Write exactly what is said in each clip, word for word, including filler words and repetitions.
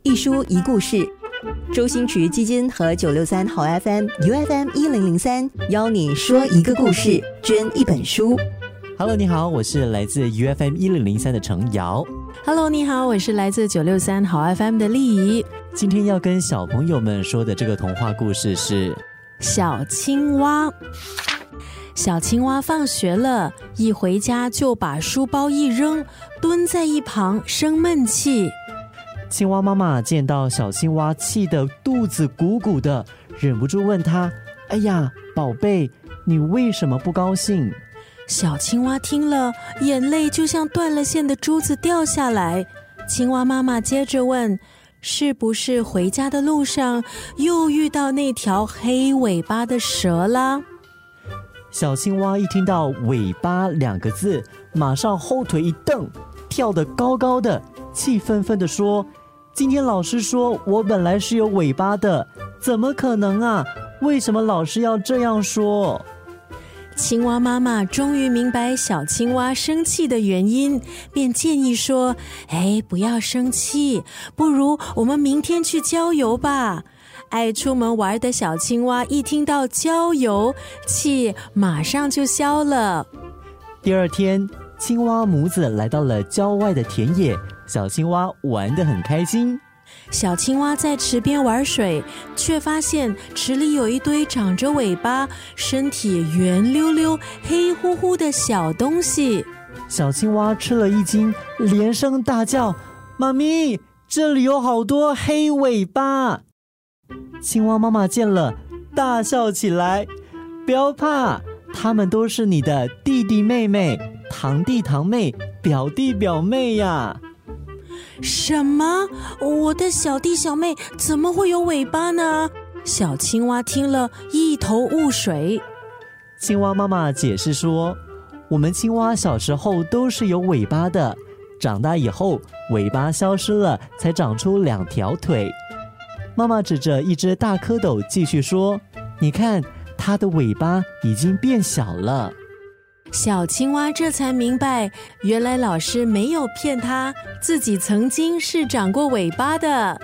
一书一故事，周星驰基金和九六三好 F M U F M 一零零三邀你说一个故事，捐一本书。 Hello， 你好，我是来自 U F M 一零零三的程瑶。 Hello， 你好，我是来自九六三好 F M 的丽仪。 今天要跟小朋友们说的这个童话故事是小青蛙。小青蛙放学了，一回家就把书包一扔，蹲在一旁生闷气。 青蛙妈妈见到小青蛙气得肚子鼓鼓的，忍不住问他：哎呀，宝贝，你为什么不高兴？ 小青蛙听了，眼泪就像断了线的珠子掉下来。青蛙妈妈接着问：是不是回家的路上又遇到那条黑尾巴的蛇啦？ 小青蛙一听到尾巴两个字，马上后腿一蹬，跳得高高的，气愤愤地说：今天老师说我本来是有尾巴的，怎么可能啊？为什么老师要这样说？ 青蛙妈妈终于明白小青蛙生气的原因，便建议说：哎，不要生气，不如我们明天去郊游吧。爱出门玩的小青蛙一听到郊游，气马上就消了。 第二天，青蛙母子来到了郊外的田野，小青蛙玩得很开心。 小青蛙在池边玩水，却发现池里有一堆长着尾巴、身体圆溜溜、黑乎乎的小东西。 小青蛙吃了一惊，连声大叫：妈咪，这里有好多黑尾巴！青蛙妈妈见了，大笑起来：不要怕，他们都是你的弟弟妹妹、堂弟堂妹、表弟表妹呀。 什么？我的小弟小妹怎么会有尾巴呢？小青蛙听了一头雾水。 青蛙妈妈解释说：我们青蛙小时候都是有尾巴的，长大以后尾巴消失了，才长出两条腿。妈妈指着一只大蝌蚪继续说：你看，它的尾巴已经变小了。 小青蛙这才明白，原来老师没有骗他，自己曾经是长过尾巴的。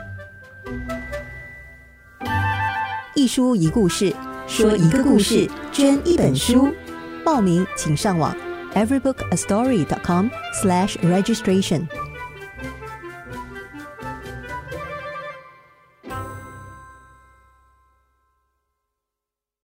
一书一故事，说一个故事，捐一本书。报名请上网 everybookastory dot com slash registration。